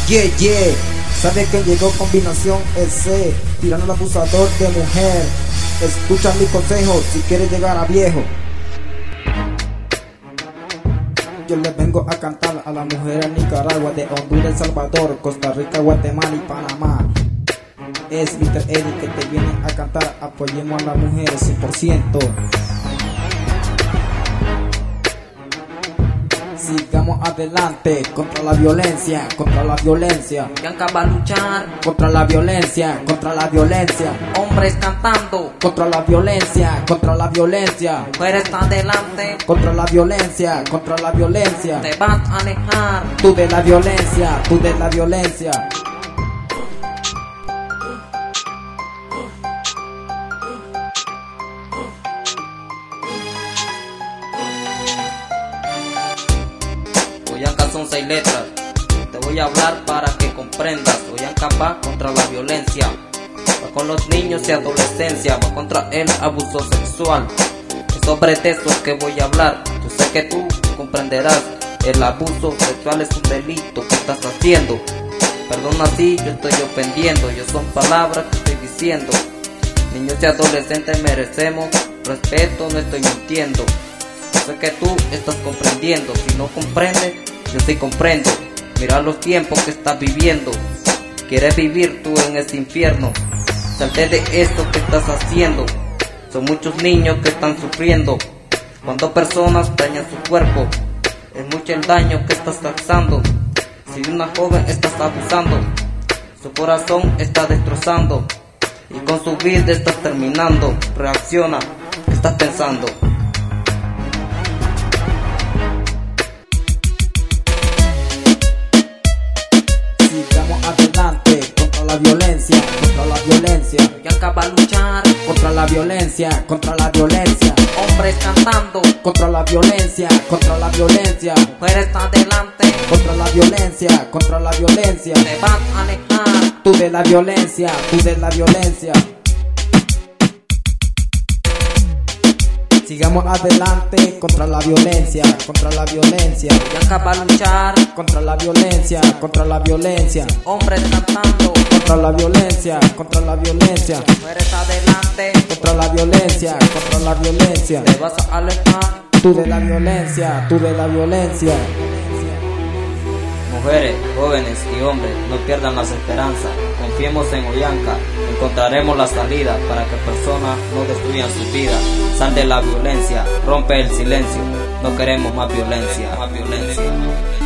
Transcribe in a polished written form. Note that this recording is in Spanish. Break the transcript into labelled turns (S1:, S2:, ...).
S1: Yeah. ¿Sabe que llegó combinación EC? Tirando al abusador de mujer. Escucha mi consejo si quieres llegar a viejo. Yo les vengo a cantar a las mujeres de Nicaragua, de Honduras, El Salvador, Costa Rica, Guatemala y Panamá. Es Mr. Eddie que te viene a cantar. Apoyemos a las mujeres 100%. Sigamos adelante contra la violencia, contra la violencia.
S2: Bianca va a luchar
S1: contra la violencia, contra la violencia.
S2: Hombres cantando
S1: contra la violencia, contra la violencia.
S2: Mujeres adelante
S1: contra la violencia, contra la violencia.
S2: Te vas a alejar
S1: tú de la violencia, tú de la violencia.
S2: Bianca son 6 letras, te voy a hablar para que comprendas. Bianca va contra la violencia, va con los niños y adolescencia, va contra el abuso sexual. Es sobre eso que voy a hablar, yo sé que tú comprenderás. El abuso sexual es un delito que estás haciendo. Perdona si yo estoy ofendiendo, yo son palabras que estoy diciendo. Niños y adolescentes merecemos respeto, no estoy mintiendo. Yo sé que tú estás comprendiendo, si no comprendes, yo sí comprendo. Mira los tiempos que estás viviendo. ¿Quieres vivir tú en este infierno? Salte de esto que estás haciendo. Son muchos niños que están sufriendo cuando personas dañan su cuerpo. Es mucho el daño que estás causando. Si de una joven estás abusando, su corazón está destrozando y con su vida estás terminando. Reacciona, ¿qué estás pensando?
S1: Adelante contra la violencia, contra la violencia.
S2: Bianca va a luchar
S1: contra la violencia, contra la violencia.
S2: Hombres cantando
S1: contra la violencia, contra la violencia.
S2: Mujeres adelante
S1: contra la violencia, contra la violencia.
S2: Te vas a alejar
S1: tú de la violencia, tú de la violencia. Sigamos adelante contra la violencia, contra la violencia.
S2: Bianca va a luchar
S1: contra la violencia, contra la violencia.
S2: Hombres cantando
S1: contra la violencia, contra la violencia.
S2: Mujeres adelante
S1: contra la violencia, contra la violencia.
S2: Te vas a alejar
S1: tú de la violencia, tú de la violencia.
S2: Mujeres, jóvenes y hombres, no pierdan las esperanzas. Confiemos en Bianca, encontraremos la salida para que personas no destruyan su vida. Sal de la violencia, rompe el silencio, no queremos más violencia.